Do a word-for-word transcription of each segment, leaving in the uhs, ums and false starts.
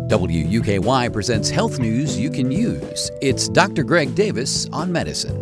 W U K Y presents health news you can use. It's Doctor Greg Davis on medicine.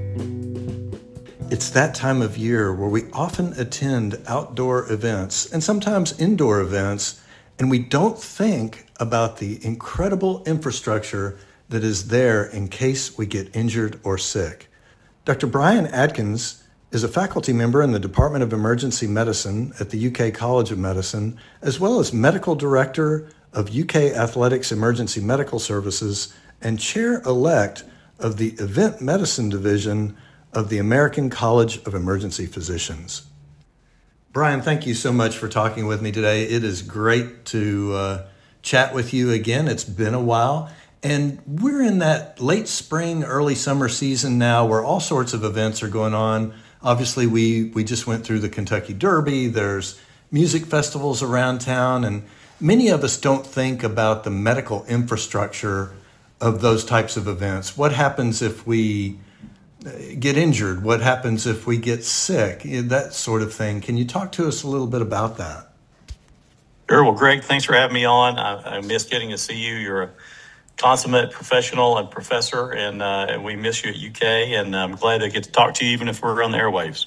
It's that time of year where we often attend outdoor events and sometimes indoor events, and we don't think about the incredible infrastructure that is there in case we get injured or sick. Doctor Brian Adkins is a faculty member in the Department of Emergency Medicine at the U K College of Medicine, as well as medical director of U K Athletics Emergency Medical Services and chair-elect of the Event Medicine Division of the American College of Emergency Physicians. Brian, thank you so much for talking with me today. It is great to uh, chat with you again. It's been a while. And we're in that late spring, early summer season now where all sorts of events are going on. Obviously, we, we just went through the Kentucky Derby. There's music festivals around town, and many of us don't think about the medical infrastructure of those types of events. What happens if we get injured? What happens if we get sick? That sort of thing. Can you talk to us a little bit about that? Sure. Well, Greg, thanks for having me on. I, I miss getting to see you. You're a consummate professional and professor, and, uh, and we miss you at U K, and I'm glad to get to talk to you even if we're on the airwaves.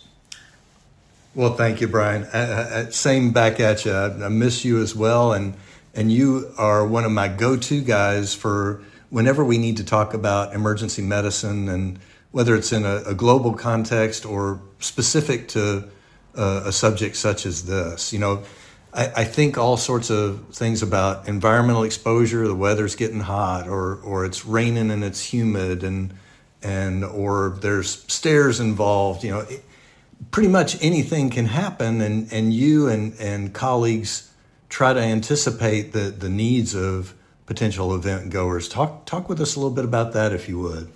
Well, thank you, Brian. Uh, uh, same back at you. I, I miss you as well, and and you are one of my go-to guys for whenever we need to talk about emergency medicine, and whether it's in a, a global context or specific to uh, a subject such as this. You know, I, I think all sorts of things about environmental exposure. The weather's getting hot, or or it's raining and it's humid, and and or there's stairs involved. You know. It, Pretty much anything can happen, and, and you and, and colleagues try to anticipate the, the needs of potential event goers. Talk talk with us a little bit about that, if you would.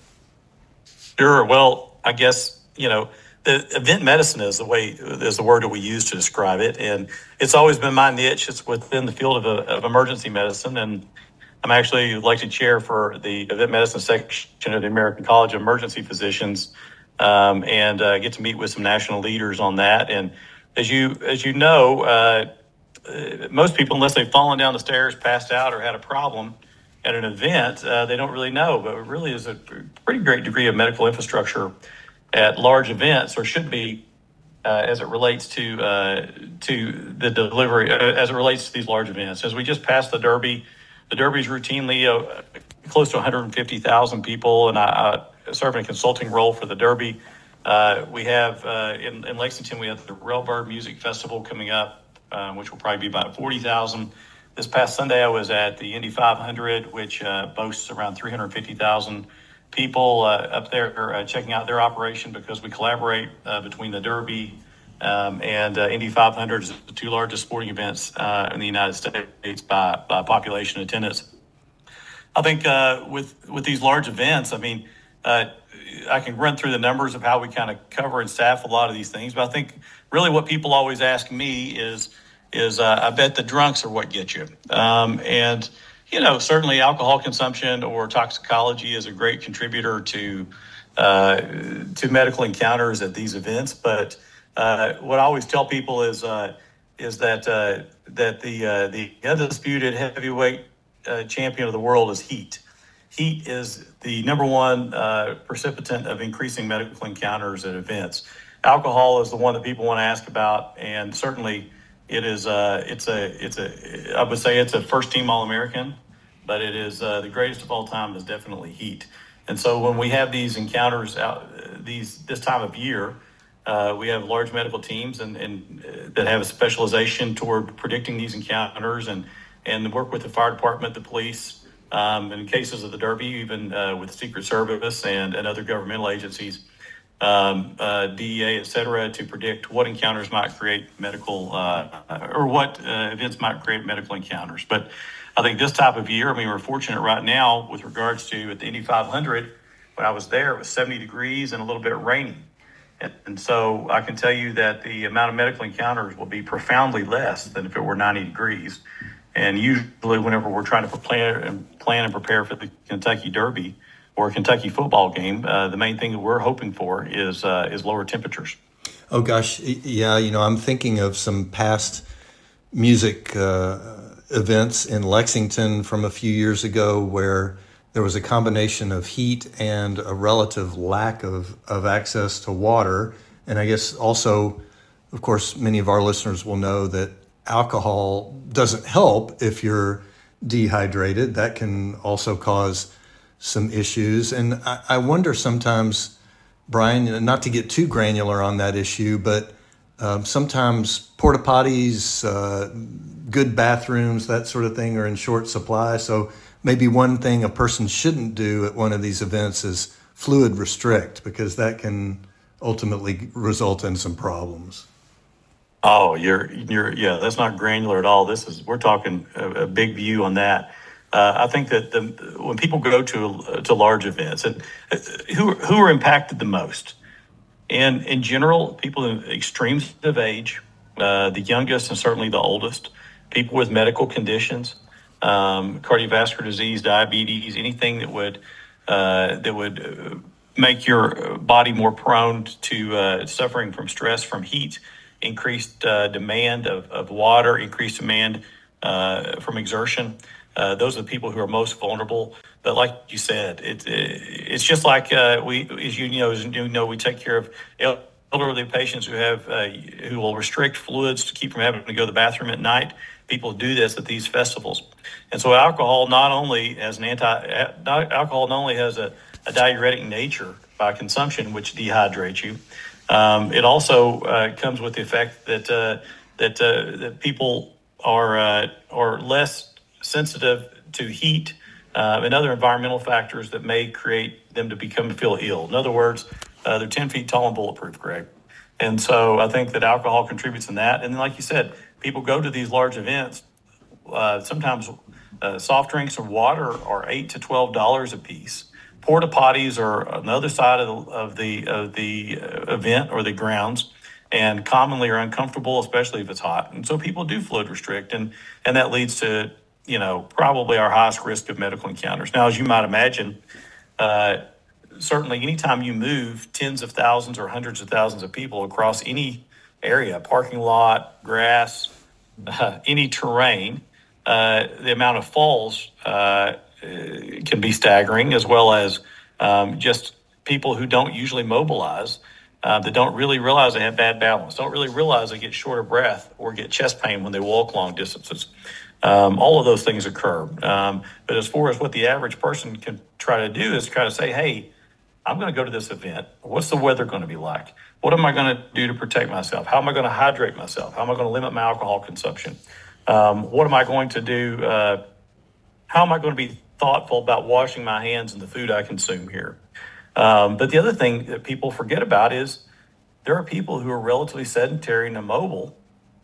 Sure. Well, I guess, you know, the event medicine is the way is the word that we use to describe it, and it's always been my niche. It's within the field of, of emergency medicine, and I'm actually elected chair for the event medicine section of the American College of Emergency Physicians. Um, and uh, get to meet with some national leaders on that. And as you as you know, uh, uh, most people, unless they've fallen down the stairs, passed out, or had a problem at an event, uh, they don't really know. But it really is a pretty great degree of medical infrastructure at large events, or should be, uh, as it relates to uh, to the delivery, uh, as it relates to these large events. As we just passed the Derby, the Derby is routinely uh, close to one hundred fifty thousand people, and I. I serve in a consulting role for the Derby. Uh, we have uh, in, in Lexington, we have the Railbird Music Festival coming up, um, which will probably be about forty thousand. This past Sunday, I was at the Indy five hundred, which uh, boasts around three hundred fifty thousand people uh, up there uh, checking out their operation, because we collaborate uh, between the Derby um, and uh, Indy five hundred, is the two largest sporting events uh, in the United States by, by population attendance. I think uh, with with these large events, I mean, Uh, I can run through the numbers of how we kind of cover and staff a lot of these things, but I think really what people always ask me is, is uh, I bet the drunks are what get you. Um, and, you know, certainly alcohol consumption or toxicology is a great contributor to uh, to medical encounters at these events. But uh, what I always tell people is uh, is that uh, that the uh, the undisputed heavyweight uh, champion of the world is heat. Heat is the number one uh, precipitant of increasing medical encounters at events. Alcohol is the one that people want to ask about, and certainly it is. Uh, it's a. It's a. I would say it's a first-team All-American, but it is uh, the greatest of all time. Is definitely heat. And so when we have these encounters out, these this time of year, uh, we have large medical teams and, and uh, that have a specialization toward predicting these encounters, and and work with the fire department, the police. Um, in cases of the Derby, even uh, with the Secret Service and, and other governmental agencies, um, uh, D E A, et cetera, to predict what encounters might create medical uh, or what uh, events might create medical encounters. But I think this type of year, I mean, we're fortunate right now with regards to at the Indy five hundred, when I was there, it was seventy degrees and a little bit rainy. And, and so I can tell you that the amount of medical encounters will be profoundly less than if it were ninety degrees. And usually whenever we're trying to plan and plan and prepare for the Kentucky Derby or a Kentucky football game, uh, the main thing that we're hoping for is uh, is lower temperatures. Oh, gosh. Yeah, you know, I'm thinking of some past music uh, events in Lexington from a few years ago where there was a combination of heat and a relative lack of, of access to water. And I guess also, of course, many of our listeners will know that alcohol doesn't help if you're dehydrated. That can also cause some issues. And I, I wonder sometimes, Brian, not to get too granular on that issue, but um, sometimes porta potties, uh, good bathrooms, that sort of thing are in short supply. So maybe one thing a person shouldn't do at one of these events is fluid restrict, because that can ultimately result in some problems. Oh, you're you're yeah. That's not granular at all. This is we're talking a, a big view on that. Uh, I think that the, when people go to to large events, and uh, who who are impacted the most, and in general, people in extremes of age, uh, the youngest and certainly the oldest, people with medical conditions, um, cardiovascular disease, diabetes, anything that would uh, that would make your body more prone to uh, suffering from stress from heat, increased uh, demand of, of water, increased demand uh, from exertion. Uh, those are the people who are most vulnerable. But like you said, it, it it's just like uh, we, as you know, as you know, we take care of elderly patients who have uh, who will restrict fluids to keep from having to go to the bathroom at night. People do this at these festivals, and so alcohol not only has an anti alcohol not only has a, a diuretic nature by consumption, which dehydrates you. Um, it also uh, comes with the effect that uh, that uh, that people are uh, are less sensitive to heat uh, and other environmental factors that may create them to become feel ill. In other words, uh, they're ten feet tall and bulletproof, Greg. And so I think that alcohol contributes in that. And then, like you said, people go to these large events. Uh, sometimes uh, soft drinks or water are eight to twelve dollars a piece. Porta potties are on the other side of the of the of the event or the grounds, and commonly are uncomfortable, especially if it's hot. And so people do fluid restrict, and and that leads to, you know, probably our highest risk of medical encounters. Now, as you might imagine, uh, certainly anytime you move tens of thousands or hundreds of thousands of people across any area, parking lot, grass, uh, any terrain, uh, the amount of falls uh, can be staggering, as well as um, just people who don't usually mobilize, uh, that don't really realize they have bad balance, don't really realize they get short of breath or get chest pain when they walk long distances. Um, all of those things occur. Um, but as far as what the average person can try to do is kind of say, hey, I'm going to go to this event. What's the weather going to be like? What am I going to do to protect myself? How am I going to hydrate myself? How am I going to limit my alcohol consumption? Um, what am I going to do? Uh, how am I going to be thoughtful about washing my hands and the food I consume here? Um, but the other thing that people forget about is there are people who are relatively sedentary and immobile.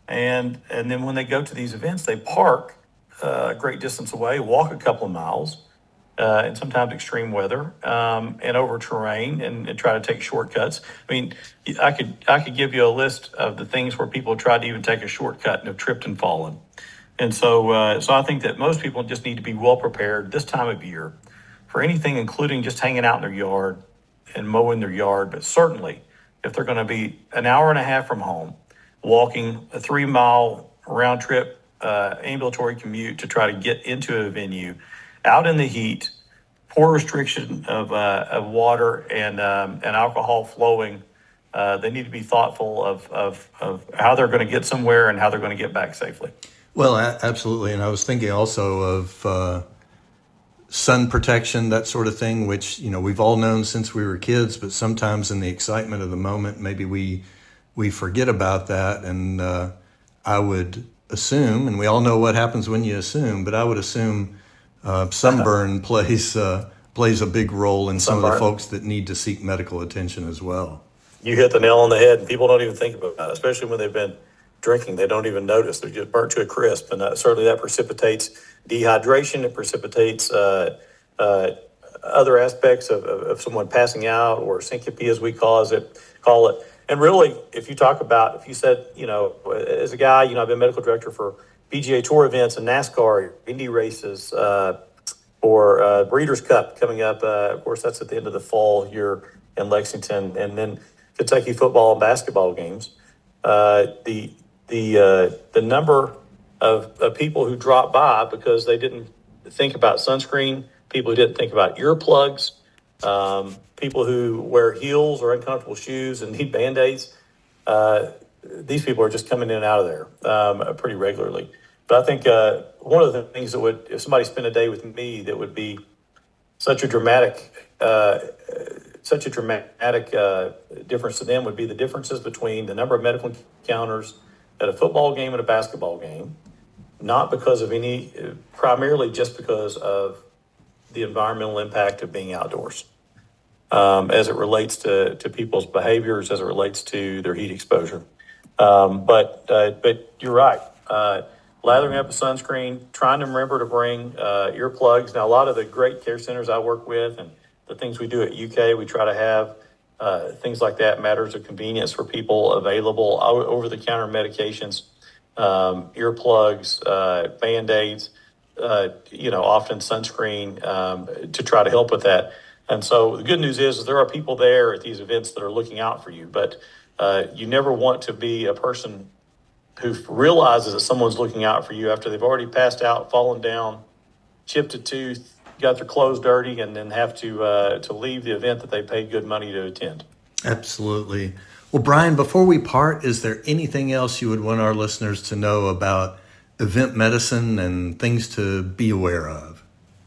And and then when they go to these events, they park uh, a great distance away, walk a couple of miles, uh, and sometimes extreme weather, um, and over terrain, and, and try to take shortcuts. I mean, I could I could give you a list of the things where people have tried to even take a shortcut and have tripped and fallen. And so uh, so I think that most people just need to be well prepared this time of year for anything, including just hanging out in their yard and mowing their yard. But certainly, if they're going to be an hour and a half from home, walking a three mile round trip uh, ambulatory commute to try to get into a venue out in the heat, poor restriction of, uh, of water and, um, and alcohol flowing, uh, they need to be thoughtful of, of, of how they're going to get somewhere and how they're going to get back safely. Well, a- absolutely. And I was thinking also of uh, sun protection, that sort of thing, which, you know, we've all known since we were kids, but sometimes in the excitement of the moment, maybe we we forget about that. And uh, I would assume, and we all know what happens when you assume, but I would assume uh, sunburn plays uh, plays a big role in some sunburn. of the folks that need to seek medical attention as well. You hit the nail on the head, and people don't even think about it, especially when they've been drinking. They don't even notice. They're just burnt to a crisp, and uh, certainly that precipitates dehydration. It precipitates uh, uh, other aspects of, of, of someone passing out, or syncope, as we call it. Call it. And really, if you talk about, if you said, you know, as a guy, you know, I've been medical director for P G A Tour events and NASCAR, Indy races, uh, or uh, Breeders' Cup coming up. Uh, of course, that's at the end of the fall here in Lexington, and then Kentucky football and basketball games. Uh, the the uh, the number of, of people who dropped by because they didn't think about sunscreen, people who didn't think about earplugs, um, people who wear heels or uncomfortable shoes and need Band-Aids. Uh, these people are just coming in and out of there um, pretty regularly. But I think uh, one of the things that would, if somebody spent a day with me, that would be such a dramatic, uh, such a dramatic uh, difference to them would be the differences between the number of medical encounters at a football game and a basketball game, not because of any, primarily just because of the environmental impact of being outdoors, um, as it relates to, to people's behaviors, as it relates to their heat exposure. Um, but uh, but you're right. Uh, lathering up a sunscreen, trying to remember to bring uh, earplugs. Now, a lot of the great care centers I work with and the things we do at U K, we try to have uh, things like that, matters of convenience for people available, over-the-counter medications, um, earplugs, uh, Band-Aids, uh, you know, often sunscreen um, to try to help with that. And so the good news is, is there are people there at these events that are looking out for you, but uh, you never want to be a person who realizes that someone's looking out for you after they've already passed out, fallen down, chipped a tooth, got their clothes dirty, and then have to uh, to leave the event that they paid good money to attend. Absolutely. Well, Brian, before we part, is there anything else you would want our listeners to know about event medicine and things to be aware of?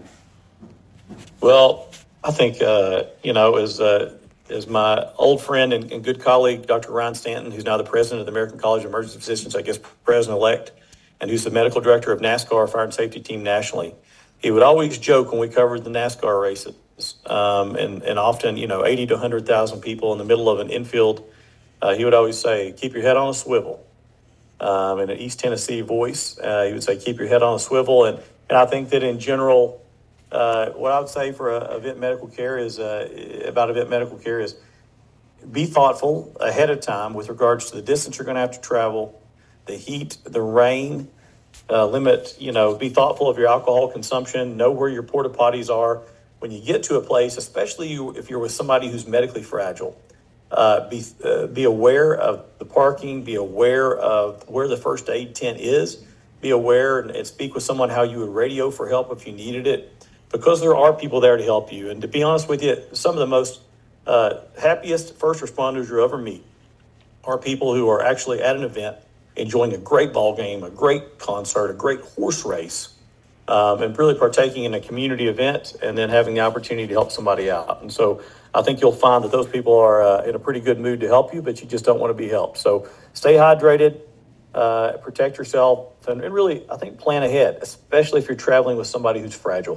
Well, I think, uh, you know, as, uh, as my old friend and, and good colleague, Doctor Ryan Stanton, who's now the president of the American College of Emergency Physicians, I guess president-elect, and who's the medical director of NASCAR Fire and Safety Team nationally, he would always joke when we covered the NASCAR races, um, and, and often, you know, eighty to one hundred thousand people in the middle of an infield. Uh, he would always say, keep your head on a swivel. Um, in an East Tennessee voice, uh, he would say, keep your head on a swivel. And, and I think that in general, uh, what I would say for uh, event medical care is, uh, about event medical care is be thoughtful ahead of time with regards to the distance you're going to have to travel, the heat, the rain, uh, limit, you know, be thoughtful of your alcohol consumption, know where your porta potties are. When you get to a place, especially you, if you're with somebody who's medically fragile, Uh, be uh, be aware of the parking, be aware of where the first aid tent is, be aware and, and speak with someone how you would radio for help if you needed it, because there are people there to help you. And to be honest with you, some of the most uh, happiest first responders you'll ever meet are people who are actually at an event, enjoying a great ball game, a great concert, a great horse race, um, and really partaking in a community event and then having the opportunity to help somebody out. And so I think you'll find that those people are uh, in a pretty good mood to help you, but you just don't want to be helped. So stay hydrated, uh, protect yourself, and, and really, I think, plan ahead, especially if you're traveling with somebody who's fragile.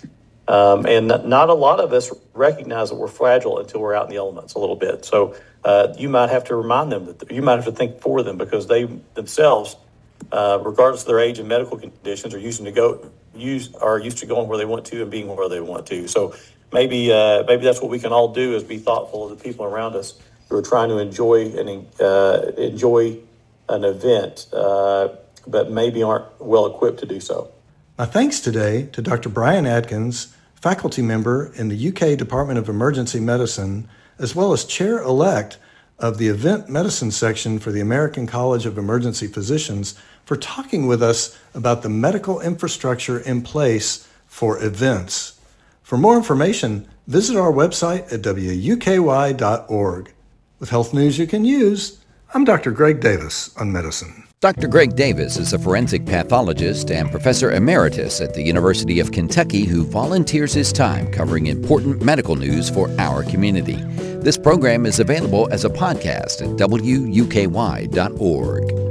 Um, and not a lot of us recognize that we're fragile until we're out in the elements a little bit. So uh, you might have to remind them that you might have to think for them, because they themselves, uh, regardless of their age and medical conditions, are using to go use are used to going where they want to and being where they want to. So maybe uh, maybe that's what we can all do, is be thoughtful of the people around us who are trying to enjoy and uh, enjoy an event, uh, but maybe aren't well equipped to do so. My thanks today to Doctor Brian Adkins, faculty member in the U K Department of Emergency Medicine, as well as chair-elect of the Event Medicine section for the American College of Emergency Physicians, for talking with us about the medical infrastructure in place for events. For more information, visit our website at W U K Y dot org. With health news you can use, I'm Doctor Greg Davis on medicine. Doctor Greg Davis is a forensic pathologist and professor emeritus at the University of Kentucky who volunteers his time covering important medical news for our community. This program is available as a podcast at W U K Y dot org.